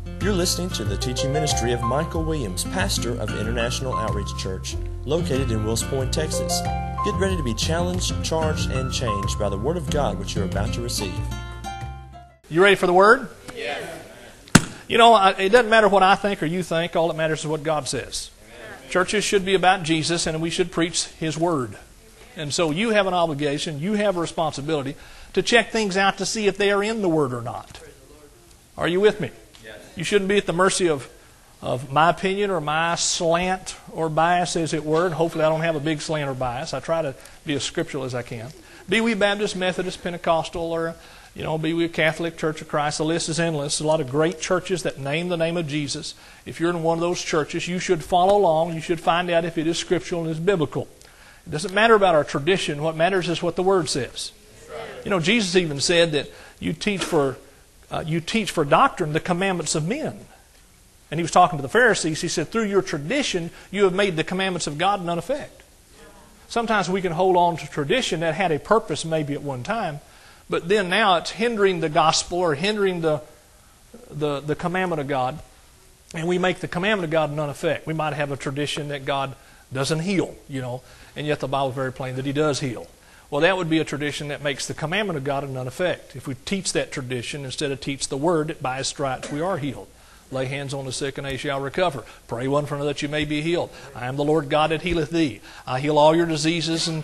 You're listening to the teaching ministry of Michael Williams, pastor of International Outreach Church, located in Wills Point, Texas. Get ready to be challenged, charged, and changed by the Word of God which you're about to receive. You ready for the Word? Yes. You know, it doesn't matter what I think or you think. All that matters is what God says. Amen. Churches should be about Jesus, and we should preach His Word. And so you have an obligation, you have a responsibility to check things out to see if they are in the Word or not. Are you with me? Yes. You shouldn't be at the mercy of my opinion or my slant or bias, as it were. And hopefully I don't have a big slant or bias. I try to be as scriptural as I can. Be we Baptist, Methodist, Pentecostal, or be we a Catholic, Church of Christ. The list is endless. A lot of great churches that name the name of Jesus. If you're in one of those churches, you should follow along. You should find out if it is scriptural and is biblical. It doesn't matter about our tradition. What matters is what the Word says. You know, Jesus even said that you teach for doctrine the commandments of men. And He was talking to the Pharisees. He said, through your tradition, you have made the commandments of God none effect. Sometimes we can hold on to tradition that had a purpose maybe at one time, but then now it's hindering the gospel or hindering the commandment of God, and we make the commandment of God none effect. We might have a tradition that God doesn't heal, and yet the Bible is very plain that He does heal. Well, that would be a tradition that makes the commandment of God of none effect. If we teach that tradition instead of teach the Word, that by His stripes we are healed. Lay hands on the sick and they shall recover. Pray one for another that you may be healed. I am the Lord God that healeth thee. I heal all your diseases and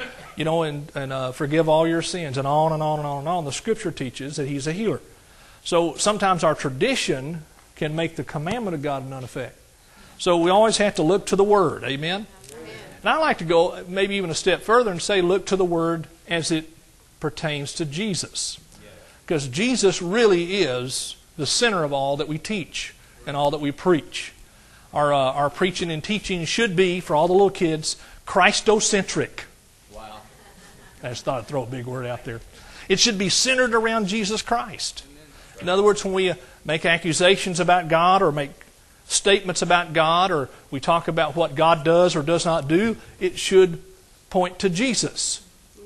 forgive all your sins, and on and on and on and on. The Scripture teaches that He's a healer. So sometimes our tradition can make the commandment of God of none effect. So we always have to look to the Word. Amen? And I like to go maybe even a step further and say look to the Word as it pertains to Jesus. Because Jesus really is the center of all that we teach and all that we preach. Our preaching and teaching should be, for all the little kids, Christocentric. Wow. I just thought I'd throw a big word out there. It should be centered around Jesus Christ. In other words, when we make accusations about God or make statements about God or we talk about what God does or does not do, it should point to Jesus.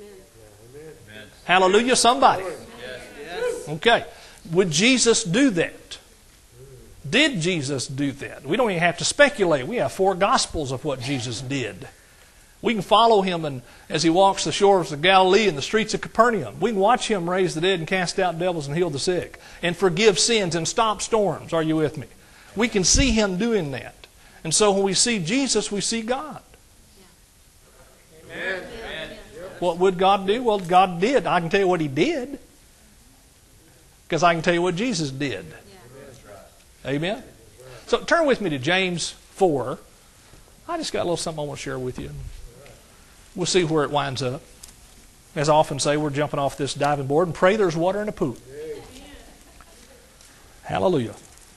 Amen. Hallelujah, somebody. Yes. Okay. Would Jesus do that? Did Jesus do that? We don't even have to speculate. We have 4 Gospels of what Jesus did. We can follow Him as He walks the shores of Galilee and the streets of Capernaum. We can watch Him raise the dead and cast out devils and heal the sick and forgive sins and stop storms. Are you with me? We can see Him doing that. And so when we see Jesus, we see God. Amen. What would God do? Well, God did. I can tell you what He did, because I can tell you what Jesus did. Amen? So turn with me to James 4. I just got a little something I want to share with you. We'll see where it winds up. As I often say, we're jumping off this diving board and pray there's water in the pool. Hallelujah.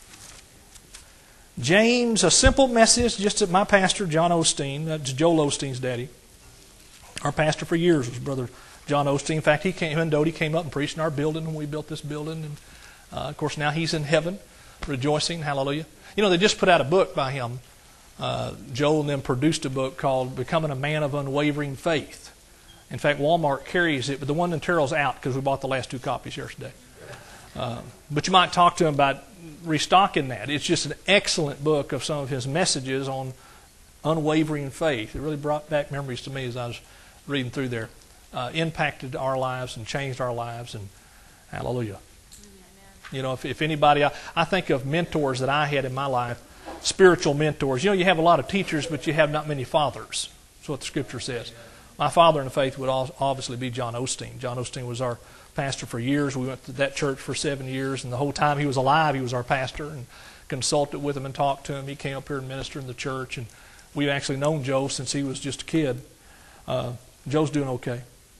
James, a simple message just at my pastor, John Osteen. That's Joel Osteen's daddy. Our pastor for years was Brother John Osteen. In fact, him and Dodie came up and preached in our building when we built this building. And of course, now he's in heaven, rejoicing. Hallelujah. They just put out a book by him. Joel and them produced a book called Becoming a Man of Unwavering Faith. In fact, Walmart carries it, but the one in Terrell's out because we bought the last 2 copies yesterday. But you might talk to him about restocking that. It's just an excellent book of some of his messages on unwavering faith. It really brought back memories to me as I was reading through there. Impacted our lives and changed our lives, and hallelujah. If anybody, I think of mentors that I had in my life, spiritual mentors. You have a lot of teachers, but you have not many fathers. That's what the Scripture says. My father in the faith would obviously be John Osteen. John Osteen was our pastor for years. We went to that church for 7 years, and the whole time he was alive, he was our pastor, and consulted with him and talked to him. He came up here and ministered in the church, and we've actually known Joe since he was just a kid. Joe's doing okay.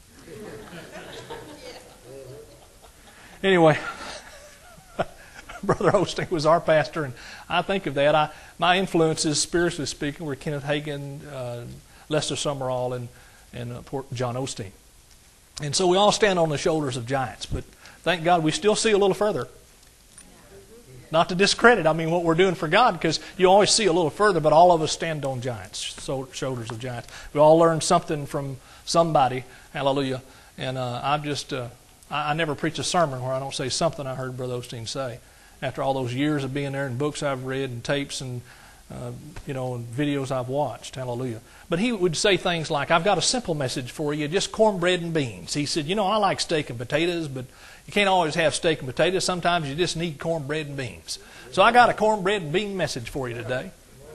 Anyway, Brother Osteen was our pastor, and I think of that. My influences, spiritually speaking, were Kenneth Hagin, Lester Summerall, and John Osteen. And so we all stand on the shoulders of giants, but thank God we still see a little further. Not to discredit, what we're doing for God, because you always see a little further, but all of us stand on giants, shoulders of giants. We all learn something from somebody, hallelujah. And I never preach a sermon where I don't say something I heard Brother Osteen say. after all those years of being there and books I've read and tapes and and videos I've watched. Hallelujah. But he would say things like, I've got a simple message for you, just cornbread and beans. He said, I like steak and potatoes, but you can't always have steak and potatoes. Sometimes you just need cornbread and beans. So I got a cornbread and bean message for you today.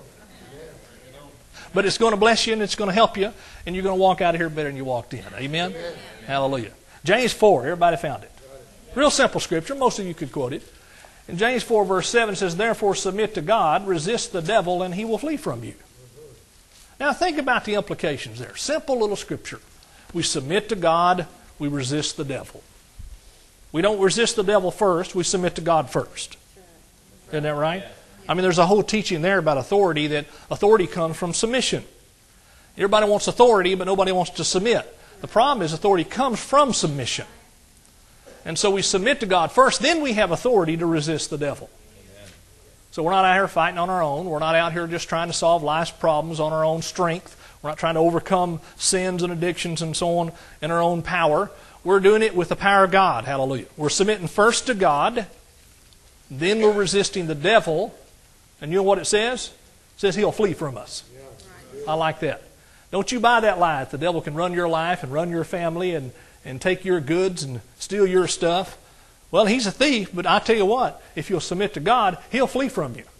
But it's going to bless you and it's going to help you, and you're going to walk out of here better than you walked in. Amen? Hallelujah. James 4, everybody found it. Real simple scripture. Most of you could quote it. In James 4, verse 7 says, therefore submit to God, resist the devil, and he will flee from you. Now think about the implications there. Simple little scripture. We submit to God, we resist the devil. We don't resist the devil first, we submit to God first. Isn't that right? I mean, there's a whole teaching there about authority, that authority comes from submission. Everybody wants authority, but nobody wants to submit. The problem is authority comes from submission. And so we submit to God first, then we have authority to resist the devil. Amen. So we're not out here fighting on our own. We're not out here just trying to solve life's problems on our own strength. We're not trying to overcome sins and addictions and so on in our own power. We're doing it with the power of God. Hallelujah. We're submitting first to God, then we're resisting the devil. And you know what it says? It says he'll flee from us. I like that. Don't you buy that lie that the devil can run your life and run your family and take your goods and steal your stuff. Well, he's a thief, but I tell you what, if you'll submit to God, he'll flee from you.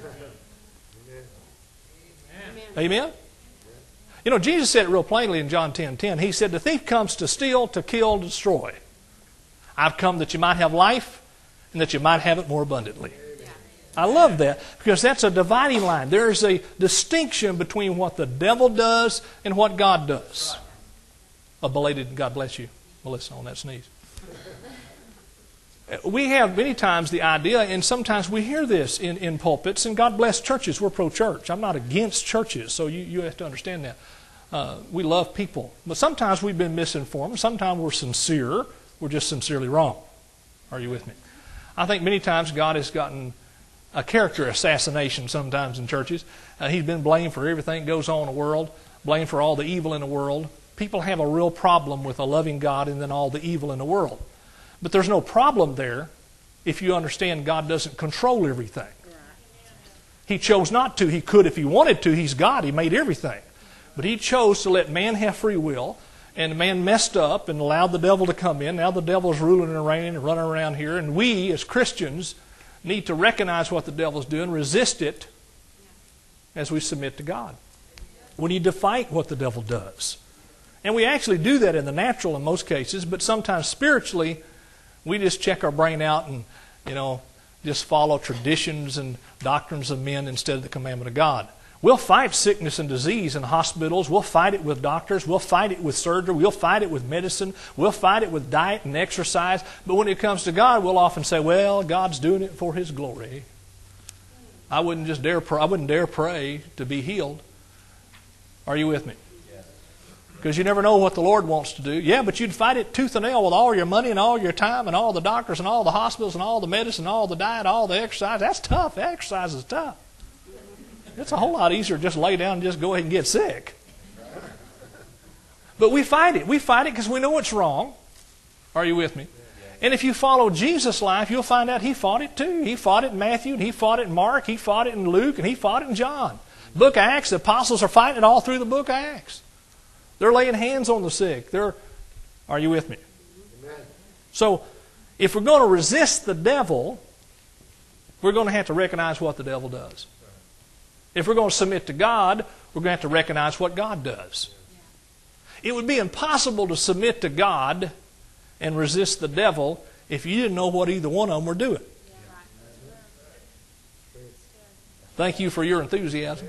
Amen? Amen? Jesus said it real plainly in John 10:10. He said, the thief comes to steal, to kill, to destroy. I've come that you might have life and that you might have it more abundantly. I love that, because that's a dividing line. There is a distinction between what the devil does and what God does. A belated God bless you, Melissa, on that sneeze. We have many times the idea, and sometimes we hear this in pulpits, and God bless churches. We're pro-church. I'm not against churches, so you have to understand that. We love people. But sometimes we've been misinformed. Sometimes we're sincere. We're just sincerely wrong. Are you with me? I think many times God has gotten a character assassination sometimes in churches. He's been blamed for everything that goes on in the world, blamed for all the evil in the world. People have a real problem with a loving God and then all the evil in the world. But there's no problem there if you understand God doesn't control everything. He chose not to. He could if he wanted to. He's God. He made everything. But he chose to let man have free will, and man messed up and allowed the devil to come in. Now the devil's ruling and reigning and running around here, and we as Christians need to recognize what the devil's doing, resist it as we submit to God. We need to fight what the devil does. And we actually do that in the natural in most cases, but sometimes spiritually, we just check our brain out and, just follow traditions and doctrines of men instead of the commandment of God. We'll fight sickness and disease in hospitals. We'll fight it with doctors. We'll fight it with surgery. We'll fight it with medicine. We'll fight it with diet and exercise. But when it comes to God, we'll often say, well, God's doing it for His glory. I wouldn't dare pray to be healed. Are you with me? Because you never know what the Lord wants to do. Yeah, but you'd fight it tooth and nail with all your money and all your time and all the doctors and all the hospitals and all the medicine and all the diet, all the exercise. That's tough. Exercise is tough. It's a whole lot easier to just lay down and just go ahead and get sick. But we fight it. We fight it because we know it's wrong. Are you with me? And if you follow Jesus' life, you'll find out He fought it too. He fought it in Matthew, and He fought it in Mark, He fought it in Luke, and He fought it in John. Book of Acts, the apostles are fighting it all through the book of Acts. They're laying hands on the sick. Are you with me? Amen. So, if we're going to resist the devil, we're going to have to recognize what the devil does. If we're going to submit to God, we're going to have to recognize what God does. It would be impossible to submit to God and resist the devil if you didn't know what either one of them were doing. Thank you for your enthusiasm.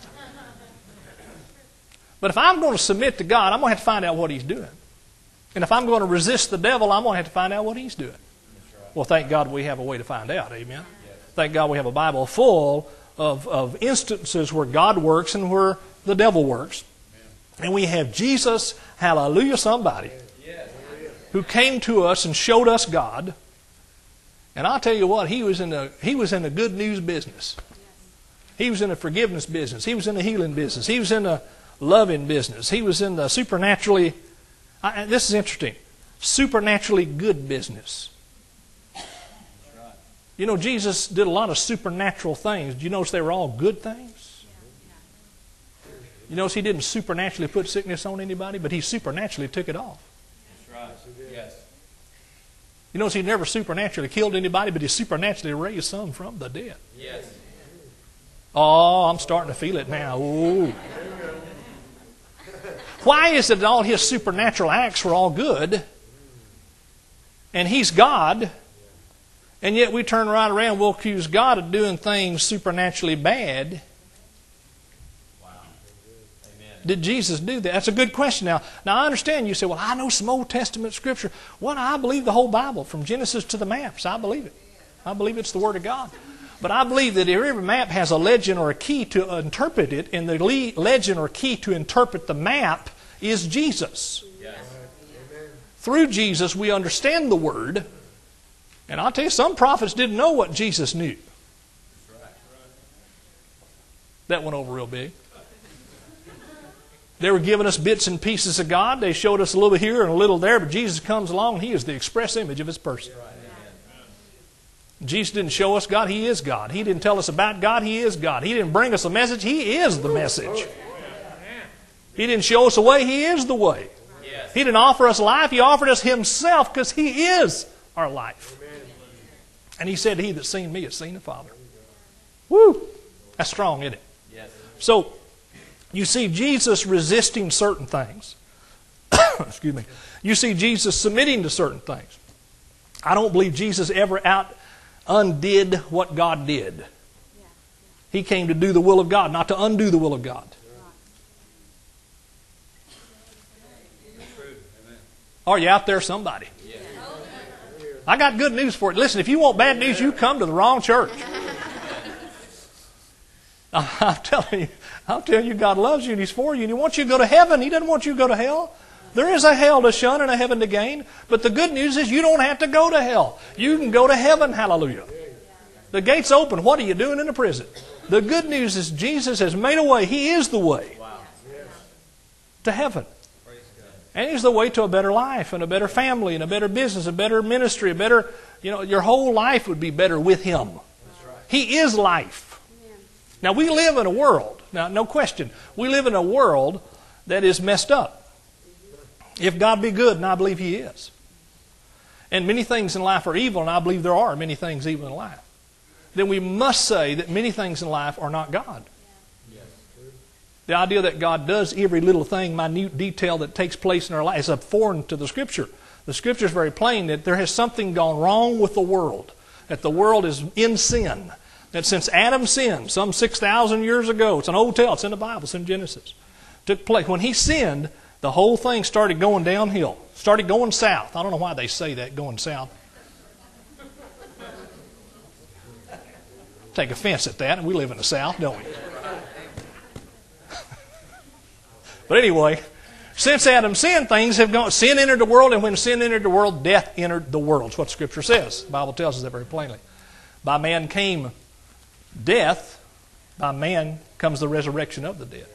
But if I'm going to submit to God, I'm going to have to find out what He's doing. And if I'm going to resist the devil, I'm going to have to find out what he's doing. Well, thank God we have a way to find out. Amen? Thank God we have a Bible full of instances where God works and where the devil works. And we have Jesus, hallelujah, somebody, who came to us and showed us God. And I'll tell you what, he was in the good news business. He was in the forgiveness business. He was in the healing business. He was in the loving business. He was in the supernaturally, this is interesting, supernaturally good business. You know, Jesus did a lot of supernatural things. Do you notice they were all good things? You notice He didn't supernaturally put sickness on anybody, but He supernaturally took it off. That's right. Yes. You notice He never supernaturally killed anybody, but He supernaturally raised some from the dead. Yes. Oh, I'm starting to feel it now. Ooh. Why is it that all His supernatural acts were all good, and He's God, and yet we turn right around and we'll accuse God of doing things supernaturally bad? Wow. Amen. Did Jesus do that? That's a good question. Now I understand you say, well, I know some Old Testament Scripture. Well, I believe the whole Bible, from Genesis to the maps. I believe it. I believe it's the Word of God. But I believe that every map has a legend or a key to interpret it, and the legend or key to interpret the map is Jesus. Yes. Through Jesus, we understand the Word. And I'll tell you, some prophets didn't know what Jesus knew. That went over real big. They were giving us bits and pieces of God. They showed us a little here and a little there, but Jesus comes along, and He is the express image of His person. Jesus didn't show us God. He is God. He didn't tell us about God. He is God. He didn't bring us a message. He is the message. He didn't show us a way. He is the way. He didn't offer us life. He offered us Himself because He is our life. And He said, He that's seen me has seen the Father. Woo! That's strong, isn't it? Yes. So, you see Jesus resisting certain things. Excuse me. You see Jesus submitting to certain things. I don't believe Jesus ever undid what God did. He came to do the will of God, not to undo the will of God. Are you out there, somebody? I got good news for you. Listen, if you want bad news, you come to the wrong church. I'm telling you, God loves you and He's for you, and He wants you to go to heaven. He doesn't want you to go to hell. There is a hell to shun and a heaven to gain. But the good news is you don't have to go to hell. You can go to heaven. Hallelujah. The gate's open. What are you doing in the prison? The good news is Jesus has made a way. He is the way to heaven. And He's the way to a better life and a better family and a better business, a better ministry, a better, your whole life would be better with Him. He is life. Now we live in a world, now no question, we live in a world that is messed up. If God be good, and I believe He is. And many things in life are evil, and I believe there are many things evil in life. Then we must say that many things in life are not God. The idea that God does every little thing, minute detail that takes place in our life is foreign to the Scripture. The Scripture is very plain that there has something gone wrong with the world. That the world is in sin. That since Adam sinned, some 6,000 years ago, it's an old tale, it's in the Bible, it's in Genesis, took place. When he sinned, the whole thing started going downhill. Started going south. I don't know why they say that, going south. Take offense at that, and we live in the South, don't we? But anyway, since Adam sinned, things have gone. Sin entered the world, and when sin entered the world, death entered the world. That's what Scripture says. The Bible tells us that very plainly. By man came death. By man comes the resurrection of the dead.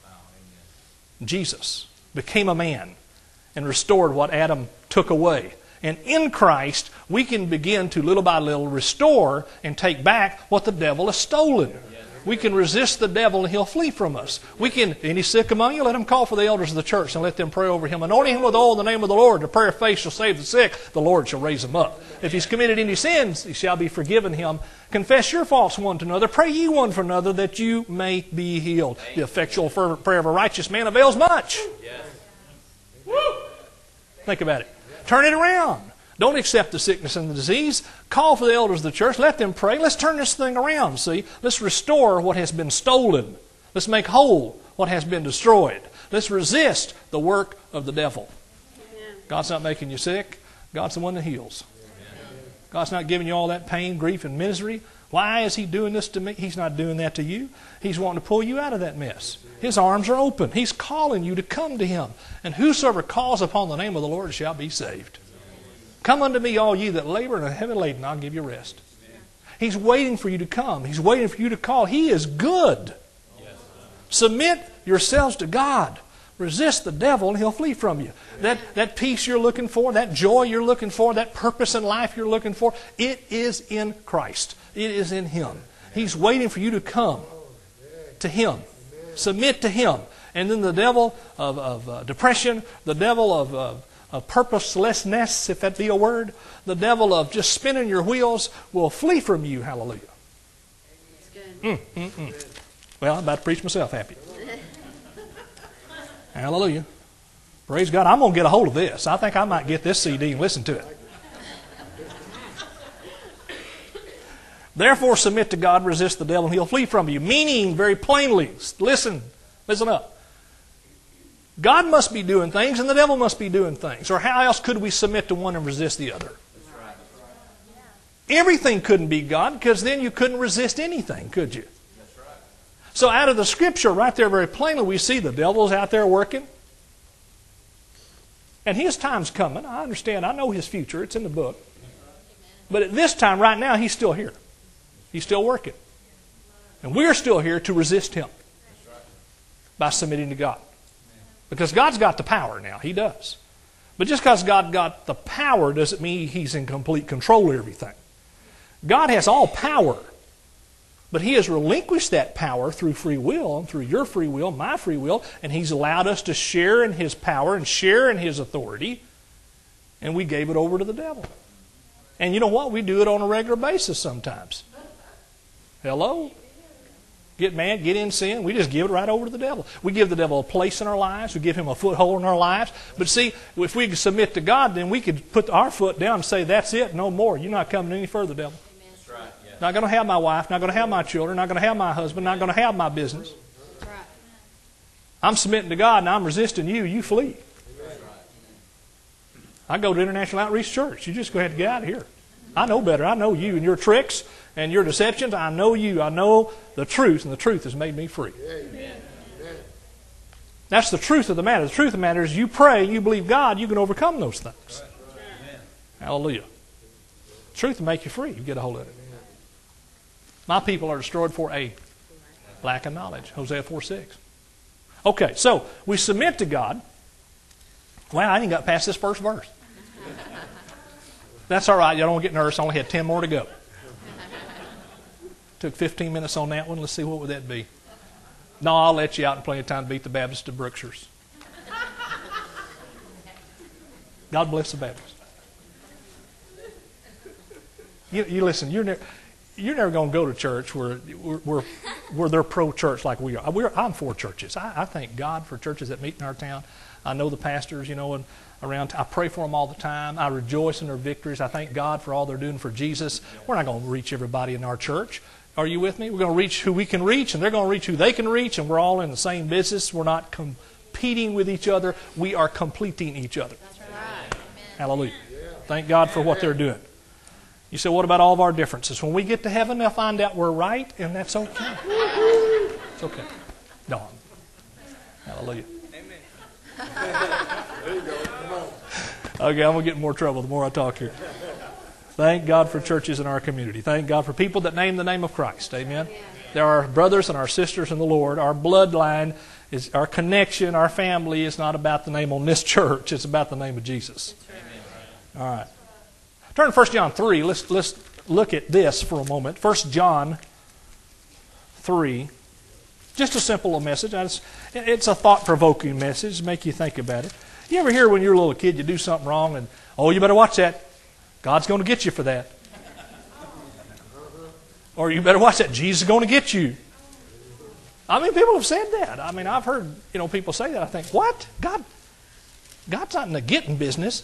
Jesus became a man and restored what Adam took away. And in Christ, we can begin to little by little restore and take back what the devil has stolen. We can resist the devil and he'll flee from us. We can, any sick among you, let him call for the elders of the church and let them pray over him. Anointing him with oil in the name of the Lord. The prayer of faith shall save the sick. The Lord shall raise him up. If he's committed any sins, he shall be forgiven him. Confess your faults one to another. Pray ye one for another that you may be healed. The effectual fervent prayer of a righteous man avails much. Think about it. Turn it around. Don't accept the sickness and the disease. Call for the elders of the church. Let them pray. Let's turn this thing around, see. Let's restore what has been stolen. Let's make whole what has been destroyed. Let's resist the work of the devil. Amen. God's not making you sick. God's the one that heals. Amen. God's not giving you all that pain, grief, and misery. Why is He doing this to me? He's not doing that to you. He's wanting to pull you out of that mess. His arms are open. He's calling you to come to Him. And whosoever calls upon the name of the Lord shall be saved. Come unto me, all ye that labor and are heavy laden, I'll give you rest. He's waiting for you to come. He's waiting for you to call. He is good. Submit yourselves to God. Resist the devil and he'll flee from you. That peace you're looking for, that joy you're looking for, that purpose in life you're looking for, it is in Christ. It is in Him. He's waiting for you to come to Him. Submit to Him. And then the devil of depression, the devil of purposelessness, if that be a word, the devil of just spinning your wheels will flee from you. Hallelujah. Well, I'm about to preach myself happy. Hallelujah. Praise God. I'm going to get a hold of this. I think I might get this CD and listen to it. Therefore, submit to God, resist the devil, and he'll flee from you. Meaning, very plainly, listen up. God must be doing things and the devil must be doing things. Or how else could we submit to one and resist the other? Everything couldn't be God, because then you couldn't resist anything, could you? So out of the Scripture right there very plainly we see the devil's out there working. And his time's coming. I understand. I know his future. It's in the book. But at this time, right now, he's still here. He's still working. And we're still here to resist him by submitting to God. Because God's got the power now. He does. But just because God got the power doesn't mean He's in complete control of everything. God has all power. But He has relinquished that power through free will, and through your free will, my free will, and He's allowed us to share in His power and share in His authority, and we gave it over to the devil. And you know what? We do it on a regular basis sometimes. Hello? Get mad, get in sin, we just give it right over to the devil. We give the devil a place in our lives, we give him a foothold in our lives. But see, if we submit to God, then we could put our foot down and say, that's it, no more. You're not coming any further, devil. Not going to have my wife, not going to have my children, not going to have my husband, not going to have my business. I'm submitting to God and I'm resisting you, you flee. I go to International Outreach Church. You just go ahead and get out of here. I know better. I know you and your tricks and your deceptions. I know you. I know the truth, and the truth has made me free. That's the truth of the matter. The truth of the matter is you pray, you believe God, you can overcome those things. Hallelujah. The truth will make you free. You get a hold of it. My people are destroyed for a lack of knowledge. Hosea 4:6. Okay, so we submit to God. Well, I ain't got past this first verse. That's all right. Y'all don't get nervous. I only had 10 more to go. Took 15 minutes on that one. Let's see, what would that be? No, I'll let you out in plenty of time to beat the Baptists of Brookshires. God bless the Baptists. You listen, you're never going to go to church where they're pro-church like we are. I'm for churches. I thank God for churches that meet in our town. I know the pastors, and around. I pray for them all the time. I rejoice in their victories. I thank God for all they're doing for Jesus. We're not going to reach everybody in our church. Are you with me? We're going to reach who we can reach, and they're going to reach who they can reach, and we're all in the same business. We're not competing with each other. We are completing each other. That's right. Hallelujah. Thank God for what they're doing. You say, what about all of our differences? When we get to heaven, they'll find out we're right, and that's okay. It's okay. No. Hallelujah. Okay, I'm going to get in more trouble the more I talk here. Thank God for churches in our community. Thank God for people that name the name of Christ. Amen. There are brothers and our sisters in the Lord. Our bloodline, is our connection, our family is not about the name on this church. It's about the name of Jesus. All right. Turn to 1 John 3. Let's look at this for a moment. 1 John 3. Just a simple message. It's a thought-provoking message. Make you think about it. You ever hear when you're a little kid you do something wrong and, oh, you better watch that. God's going to get you for that. Or you better watch that. Jesus is going to get you. I mean, people have said that. I mean, I've heard people say that. I think, what? God's not in the getting business.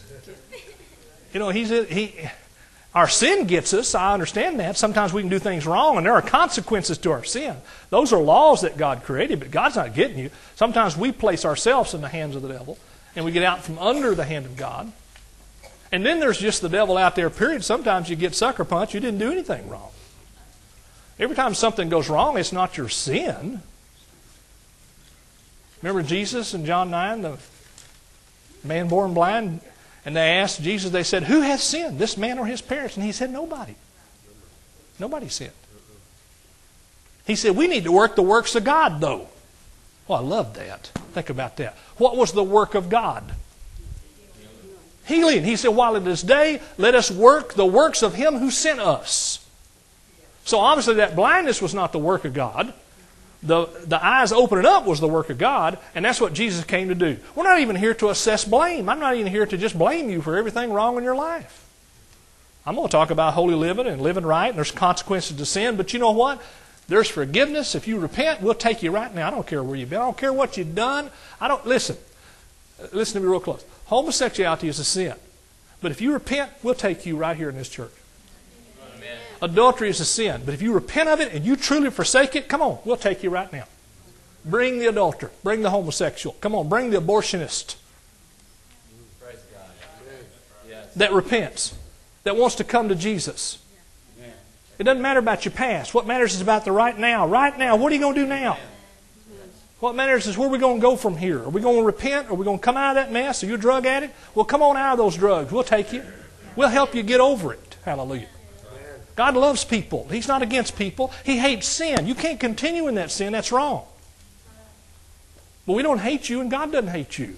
Our sin gets us. I understand that. Sometimes we can do things wrong, and there are consequences to our sin. Those are laws that God created, but God's not getting you. Sometimes we place ourselves in the hands of the devil, and we get out from under the hand of God. And then there's just the devil out there, period. Sometimes you get sucker punched. You didn't do anything wrong. Every time something goes wrong, it's not your sin. Remember Jesus in John 9, the man born blind? And they asked Jesus, they said, who has sinned, this man or his parents? And he said, nobody. Nobody sinned. He said, we need to work the works of God, though. Well, I love that. Think about that. What was the work of God? Healing. He said, while it is day, let us work the works of Him who sent us. So obviously that blindness was not the work of God. The eyes opening up was the work of God, and that's what Jesus came to do. We're not even here to assess blame. I'm not even here to just blame you for everything wrong in your life. I'm going to talk about holy living and living right, and there's consequences to sin, but you know what? There's forgiveness. If you repent, we'll take you right now. I don't care where you've been. I don't care what you've done. Listen to me real close. Homosexuality is a sin. But if you repent, we'll take you right here in this church. Amen. Adultery is a sin. But if you repent of it and you truly forsake it, come on, we'll take you right now. Bring the adulterer. Bring the homosexual. Come on, bring the abortionist. Praise God. Yes. That repents. That wants to come to Jesus. Amen. It doesn't matter about your past. What matters is about the right now. Right now, what are you going to do now? What matters is where we're going to go from here. Are we going to repent? Are we going to come out of that mess? Are you a drug addict? Well, come on out of those drugs. We'll take you. We'll help you get over it. Hallelujah. God loves people. He's not against people. He hates sin. You can't continue in that sin. That's wrong. But we don't hate you, and God doesn't hate you.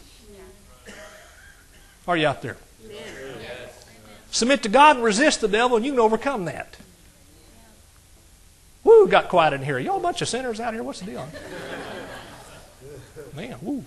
Are you out there? Submit to God and resist the devil, and you can overcome that. Woo, got quiet in here. Y'all a bunch of sinners out here? What's the deal? Man, woo.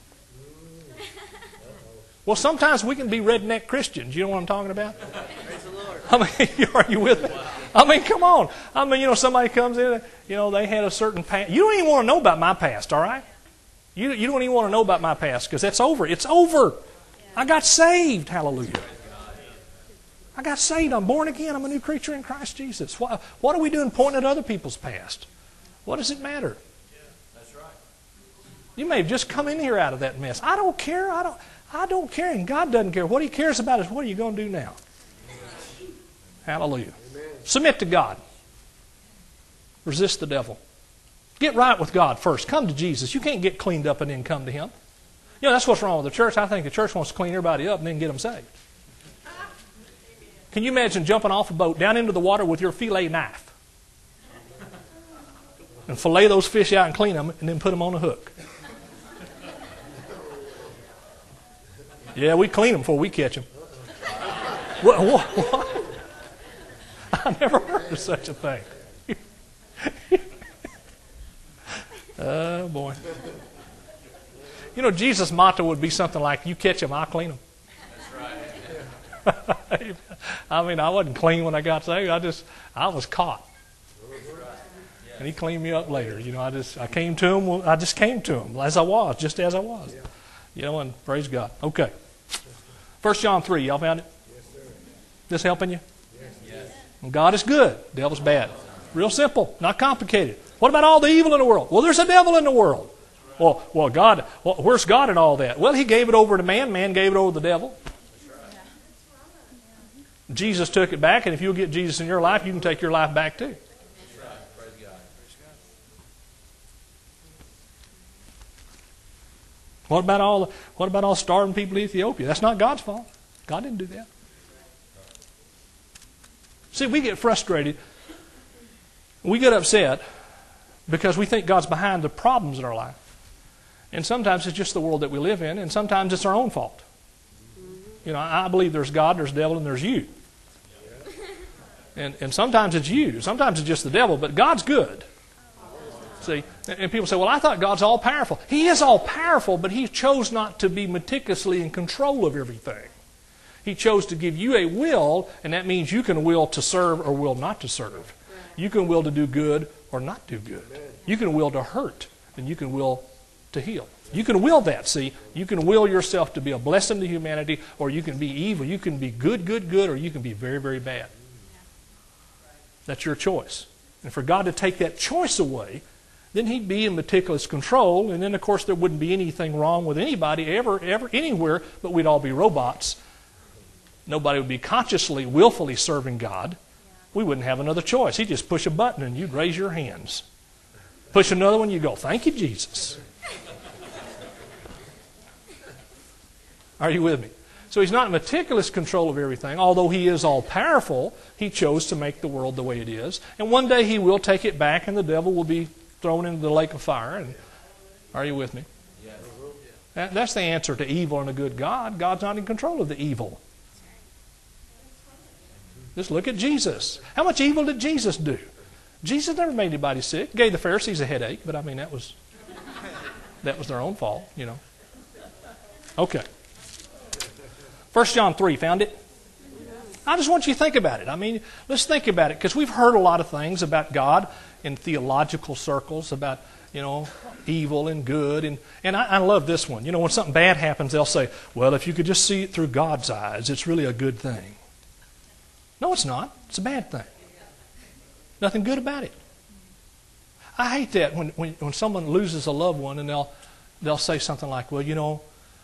Well, sometimes we can be redneck Christians. You know what I'm talking about? I mean, are you with me? I mean, come on. I mean, somebody comes in, they had a certain past. You don't even want to know about my past, all right? You don't even want to know about my past because that's over. It's over. I got saved. Hallelujah. I got saved. I'm born again. I'm a new creature in Christ Jesus. What are we doing pointing at other people's past? What does it matter? That's right. You may have just come in here out of that mess. I don't care. I don't care, and God doesn't care. What He cares about is what are you going to do now? Hallelujah. Amen. Submit to God. Resist the devil. Get right with God first. Come to Jesus. You can't get cleaned up and then come to Him. That's what's wrong with the church. I think the church wants to clean everybody up and then get them saved. Can you imagine jumping off a boat down into the water with your fillet knife? And fillet those fish out and clean them and then put them on a hook. Yeah, we clean them before we catch them. What? I never heard of such a thing. Oh, boy. Jesus' motto would be something like, you catch them, I'll clean them. That's right. I mean, I wasn't clean when I got saved. I was caught. And He cleaned me up later. I came to Him. I just came to Him as I was, just as I was. And praise God. Okay. 1 John 3, y'all found it? Yes, sir. This helping you? Yes. God is good. Devil's bad. Real simple, not complicated. What about all the evil in the world? Well, there's a devil in the world. Well, God, where's God in all that? Well, He gave it over to man. Man gave it over to the devil. Jesus took it back, and if you'll get Jesus in your life, you can take your life back too. What about all starving people in Ethiopia? That's not God's fault. God didn't do that. See, we get frustrated. We get upset because we think God's behind the problems in our life. And sometimes it's just the world that we live in, and sometimes it's our own fault. I believe there's God, there's the devil, and there's you. And sometimes it's you. Sometimes it's just the devil, but God's good. See, and people say, well, I thought God's all-powerful. He is all-powerful, but He chose not to be meticulously in control of everything. He chose to give you a will, and that means you can will to serve or will not to serve. You can will to do good or not do good. You can will to hurt, and you can will to heal. You can will that, see. You can will yourself to be a blessing to humanity, or you can be evil. You can be good, or you can be very, very bad. That's your choice. And for God to take that choice away, then He'd be in meticulous control, and then, of course, there wouldn't be anything wrong with anybody ever, anywhere, but we'd all be robots. Nobody would be consciously, willfully serving God. We wouldn't have another choice. He'd just push a button, and you'd raise your hands. Push another one, you go, thank you, Jesus. Are you with me? So He's not in meticulous control of everything. Although He is all-powerful, He chose to make the world the way it is. And one day He will take it back, and the devil will be thrown into the lake of fire. And are you with me? Yes. That's the answer to evil and a good God. God's not in control of the evil. Just look at Jesus. How much evil did Jesus do? Jesus never made anybody sick. Gave the Pharisees a headache, but I mean that was their own fault, you know. Okay. 1 John 3, found it? I just want you to think about it. I mean, let's think about it, because we've heard a lot of things about God in theological circles, about, you know, evil and good. And I love this one. You know, when something bad happens, they'll say, well, if you could just see it through God's eyes, it's really a good thing. No, it's not. It's a bad thing. Nothing good about it. I hate that when someone loses a loved one and they'll say something like, well,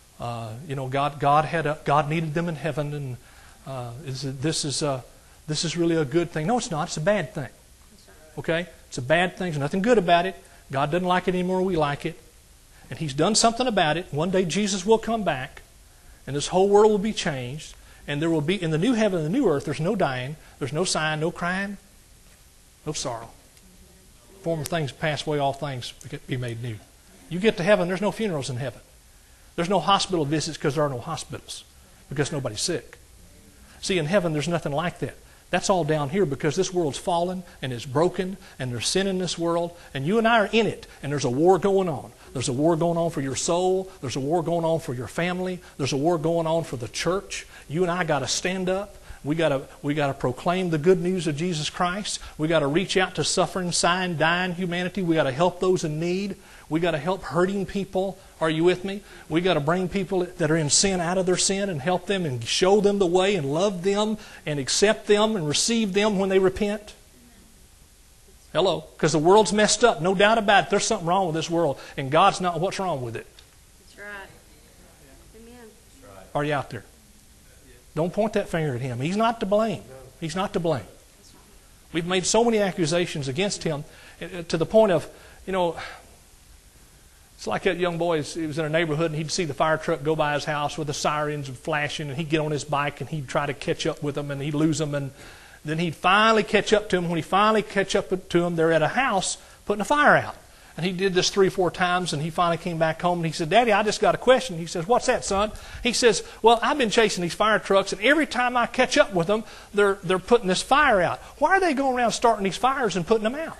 God needed them in heaven, and this is really a good thing. No, it's not. It's a bad thing. Okay? It's a bad thing. There's nothing good about it. God doesn't like it anymore. We like it. And He's done something about it. One day Jesus will come back, and this whole world will be changed. And there will be, in the new heaven and the new earth, there's no dying, there's no sighing, no crying, no sorrow. Former things pass away, all things be made new. You get to heaven, there's no funerals in heaven. There's no hospital visits because there are no hospitals, because nobody's sick. See, in heaven, there's nothing like that. That's all down here because this world's fallen and it's broken and there's sin in this world, and you and I are in it, and there's a war going on. There's a war going on for your soul. There's a war going on for your family. There's a war going on for the church. You and I got to stand up. We got to proclaim the good news of Jesus Christ. We got to reach out to suffering, sighing, dying humanity. We got to help those in need. We got to help hurting people. Are you with me? We got to bring people that are in sin out of their sin and help them and show them the way and love them and accept them and receive them when they repent. Hello. Because the world's messed up. No doubt about it. There's something wrong with this world. And God's not what's wrong with it. That's right. Amen. Are you out there? Don't point that finger at Him. He's not to blame. He's not to blame. We've made so many accusations against Him to the point of, you know, it's like that young boy, he was in a neighborhood and he'd see the fire truck go by his house with the sirens flashing, and he'd get on his bike and he'd try to catch up with them, and he'd lose them, and then he'd finally catch up to them. When he finally catch up to them, they're at a house putting a fire out. And he did this 3 or 4 times, and he finally came back home and he said, Daddy, I just got a question. He says, what's that, son? He says, well, I've been chasing these fire trucks, and every time I catch up with them, they're putting this fire out. Why are they going around starting these fires and putting them out?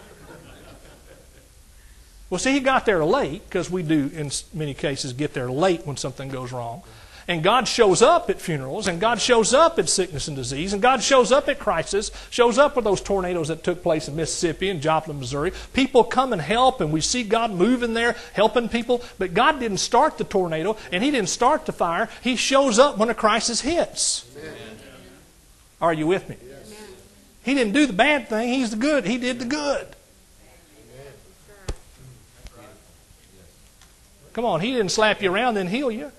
Well, see, he got there late, because we do, in many cases, get there late when something goes wrong. And God shows up at funerals, and God shows up at sickness and disease, and God shows up at crisis, shows up with those tornadoes that took place in Mississippi and Joplin, Missouri. People come and help, and we see God moving there, helping people. But God didn't start the tornado, and He didn't start the fire. He shows up when a crisis hits. Amen. Are you with me? Yes. He didn't do the bad thing. He's the good. He did the good. Come on, He didn't slap you around and heal you.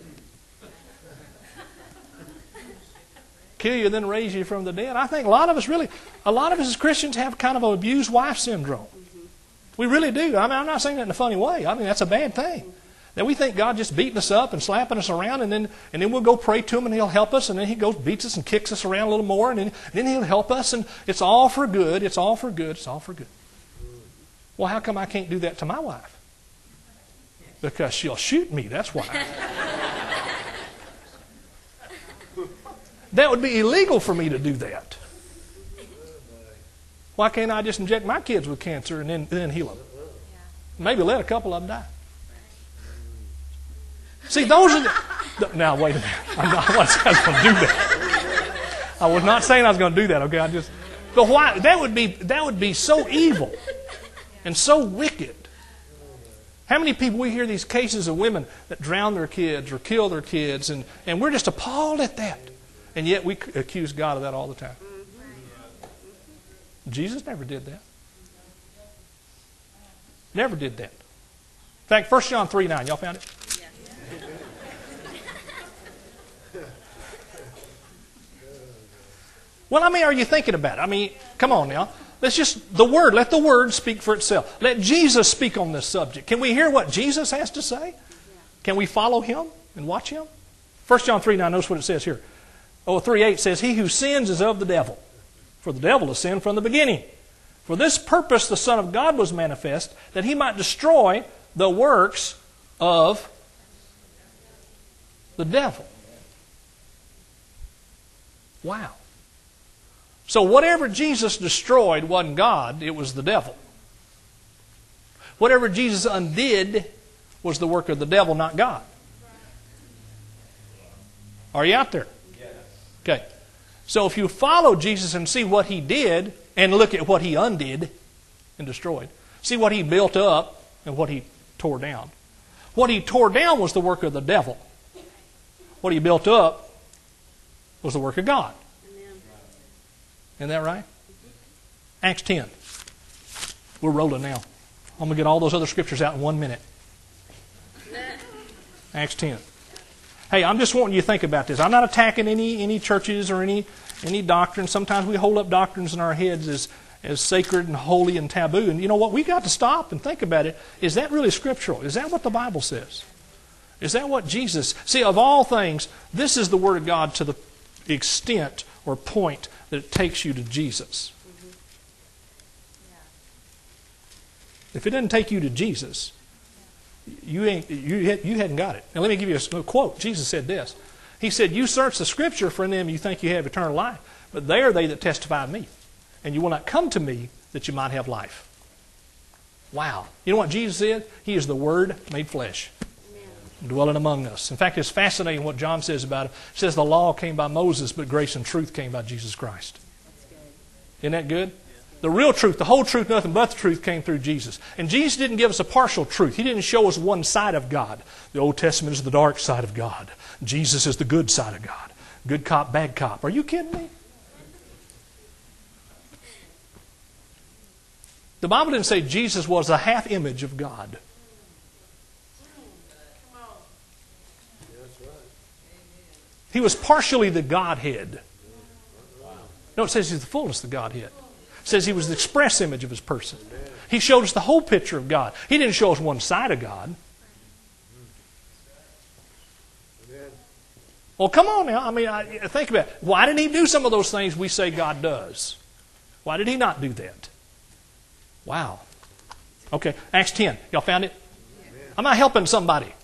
Kill you, then raise you from the dead. I think a lot of us as Christians have kind of an abused wife syndrome. We really do. I mean, I'm not saying that in a funny way. I mean, that's a bad thing. Then we think God just beating us up and slapping us around, and then we'll go pray to Him and He'll help us, and then He goes beats us and kicks us around a little more, and then He'll help us, and it's all for good. It's all for good. It's all for good. Well, how come I can't do that to my wife? Because she'll shoot me, that's why. That would be illegal for me to do that. Why can't I just inject my kids with cancer and then heal them? Maybe let a couple of them die. See, those are the... Now, wait a minute. I wasn't going to do that. I was not saying I was going to do that, okay? But why? That would be so evil and so wicked. How many people we hear these cases of women that drown their kids or kill their kids, and we're just appalled at that. And yet we accuse God of that all the time. Jesus never did that. Never did that. In fact, 1 John 3:9, y'all found it? Well, I mean, are you thinking about it? I mean, come on now. Let's just, let the Word speak for itself. Let Jesus speak on this subject. Can we hear what Jesus has to say? Can we follow Him and watch Him? 1 John 3:9, notice what it says here. 3:8 says, He who sins is of the devil, for the devil has sinned from the beginning. For this purpose the Son of God was manifest, that He might destroy the works of The devil. Wow. So whatever Jesus destroyed wasn't God, it was the devil. Whatever Jesus undid was the work of the devil, not God. Are you out there? Yes. Okay. So if you follow Jesus and see what He did and look at what He undid and destroyed, see what He built up and what He tore down. What He tore down was the work of the devil. What He built up was the work of God. Amen. Isn't that right? Acts 10. We're rolling now. I'm going to get all those other scriptures out in 1 minute. Acts 10. Hey, I'm just wanting you to think about this. I'm not attacking any churches or any doctrine. Sometimes we hold up doctrines in our heads as sacred and holy and taboo. And you know what? We've got to stop and think about it. Is that really scriptural? Is that what the Bible says? Is that what Jesus... See, of all things, this is the Word of God to the extent or point that it takes you to Jesus. If it doesn't take you to Jesus, you hadn't got it. Now let me give you a quote. Jesus said this. He said, "You search the Scripture, for in them you think you have eternal life, but they are they that testify of me. And you will not come to me that you might have life." Wow. You know what Jesus said? He is the Word made flesh, dwelling among us. In fact, it's fascinating what John says about it. It says the law came by Moses, but grace and truth came by Jesus Christ. Isn't that good? The real truth, the whole truth, nothing but the truth came through Jesus. And Jesus didn't give us a partial truth. He didn't show us one side of God. The Old Testament is the dark side of God. Jesus is the good side of God. Good cop, bad cop. Are you kidding me? The Bible didn't say Jesus was a half image of God. He was partially the Godhead. No, it says He's the fullness of the Godhead. It says He was the express image of His person. He showed us the whole picture of God. He didn't show us one side of God. Well, come on now. I mean, think about it. Why didn't He do some of those things we say God does? Why did He not do that? Wow. Okay, Acts 10. Y'all found it? I'm not helping somebody.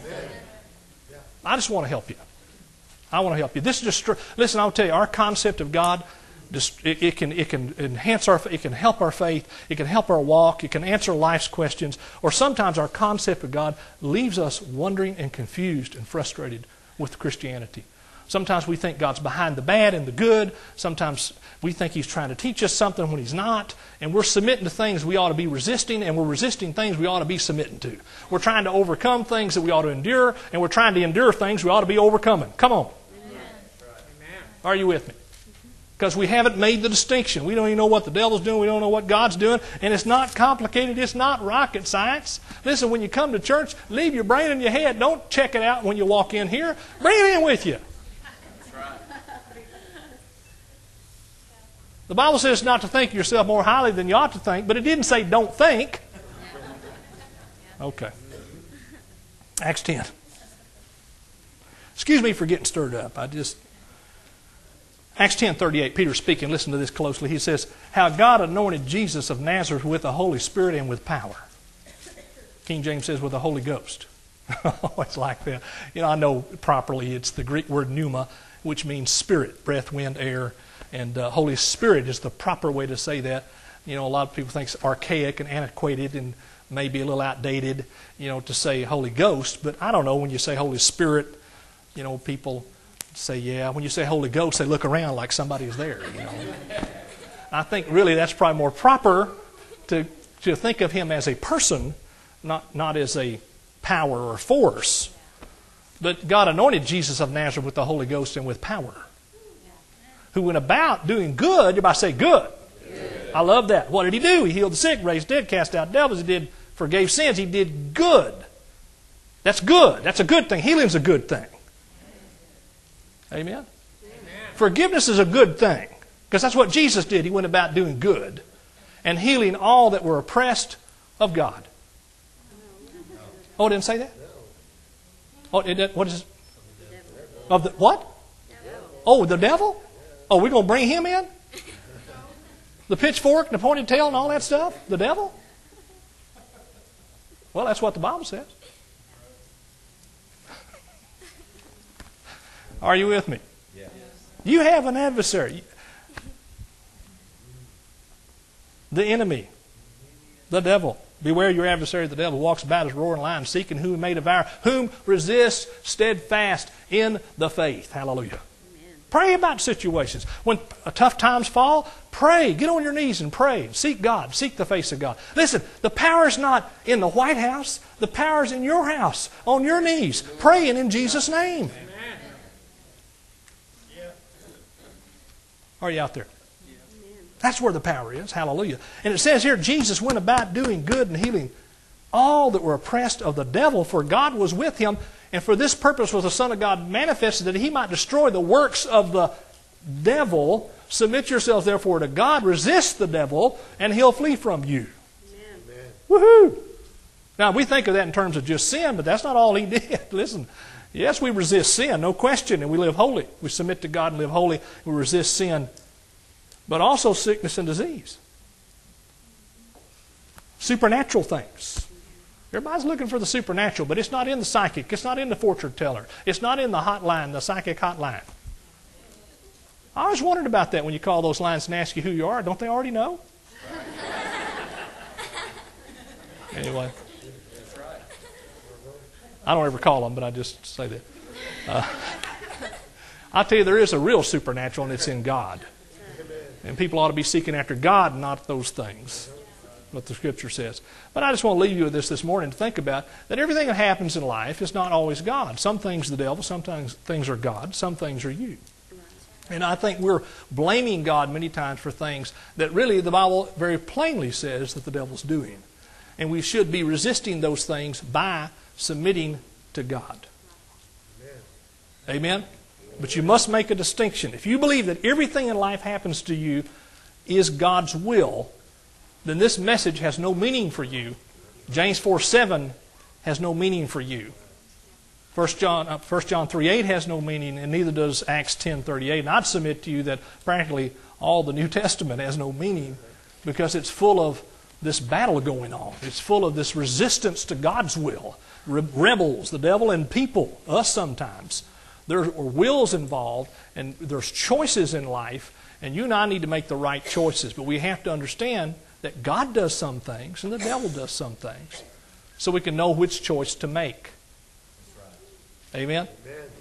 I just want to help you. I want to help you. This is just listen. I'll tell you, our concept of God, it can enhance our, it can help our faith, it can help our walk, it can answer life's questions. Or sometimes our concept of God leaves us wondering and confused and frustrated with Christianity. Sometimes we think God's behind the bad and the good. Sometimes we think He's trying to teach us something when He's not. And we're submitting to things we ought to be resisting, and we're resisting things we ought to be submitting to. We're trying to overcome things that we ought to endure, and we're trying to endure things we ought to be overcoming. Come on. Amen. Are you with me? Because we haven't made the distinction. We don't even know what the devil's doing. We don't know what God's doing. And it's not complicated. It's not rocket science. Listen, when you come to church, leave your brain in your head. Don't check it out when you walk in here. Bring it in with you. The Bible says not to think of yourself more highly than you ought to think, but it didn't say don't think. Okay. Acts 10. Excuse me for getting stirred up. Acts 10:38, Peter speaking, listen to this closely. He says, "How God anointed Jesus of Nazareth with the Holy Spirit and with power." King James says with the Holy Ghost. Oh, it's like that. You know, I know properly it's the Greek word pneuma, which means spirit, breath, wind, air. And Holy Spirit is the proper way to say that. You know, a lot of people think it's archaic and antiquated and maybe a little outdated, you know, to say Holy Ghost. But I don't know, when you say Holy Spirit, you know, people say, yeah. When you say Holy Ghost, they look around like somebody's there, you know. I think really that's probably more proper to think of Him as a person, not as a power or force. But God anointed Jesus of Nazareth with the Holy Ghost and with power, who went about doing good. Everybody say good. Good. I love that. What did He do? He healed the sick, raised the dead, cast out devils. He forgave sins. He did good. That's good. That's a good thing. Healing's a good thing. Amen? Amen. Forgiveness is a good thing, because that's what Jesus did. He went about doing good and healing all that were oppressed of God. Oh, it didn't say that? Oh, what is it? Of the what? Oh, the devil? Oh, we're going to bring him in? The pitchfork and the pointed tail and all that stuff? The devil? Well, that's what the Bible says. Are you with me? Yes. You have an adversary. The enemy. The devil. Beware your adversary, the devil, walks about as a roaring lion, seeking whom he may devour, whom resist steadfast in the faith. Hallelujah. Amen. Pray about situations. When tough times fall, pray. Get on your knees and pray. Seek God. Seek the face of God. Listen, the power is not in the White House. The power is in your house, on your knees, praying in Jesus' name. Are you out there? That's where the power is. Hallelujah. And it says here, Jesus went about doing good and healing all that were oppressed of the devil, for God was with him. And for this purpose was the Son of God manifested, that he might destroy the works of the devil. Submit yourselves therefore to God. Resist the devil, and he'll flee from you. Amen. Woohoo! Now, we think of that in terms of just sin, but that's not all he did. Listen, yes, we resist sin, no question, and we live holy. We submit to God and live holy. We resist sin, but also sickness and disease. Supernatural things. Everybody's looking for the supernatural, but it's not in the psychic. It's not in the fortune teller. It's not in the hotline, the psychic hotline. I always wondered about that when you call those lines and ask you who you are. Don't they already know? Anyway. I don't ever call them, but I just say that. I'll tell you, there is a real supernatural, and it's in God. And people ought to be seeking after God, not those things, what the Scripture says. But I just want to leave you with this morning to think about, that everything that happens in life is not always God. Some things the devil, sometimes things are God, some things are you. And I think we're blaming God many times for things that really the Bible very plainly says that the devil's doing. And we should be resisting those things by submitting to God. Amen? But you must make a distinction. If you believe that everything in life happens to you is God's will, then this message has no meaning for you. James 4:7 has no meaning for you. 1 John 3:8 has no meaning, and neither does Acts 10:38. And I'd submit to you that practically all the New Testament has no meaning, because it's full of this battle going on. It's full of this resistance to God's will. Rebels, the devil, and people, us sometimes. There are wills involved, and there's choices in life, and you and I need to make the right choices. But we have to understand that God does some things, and the devil does some things, so we can know which choice to make. Amen?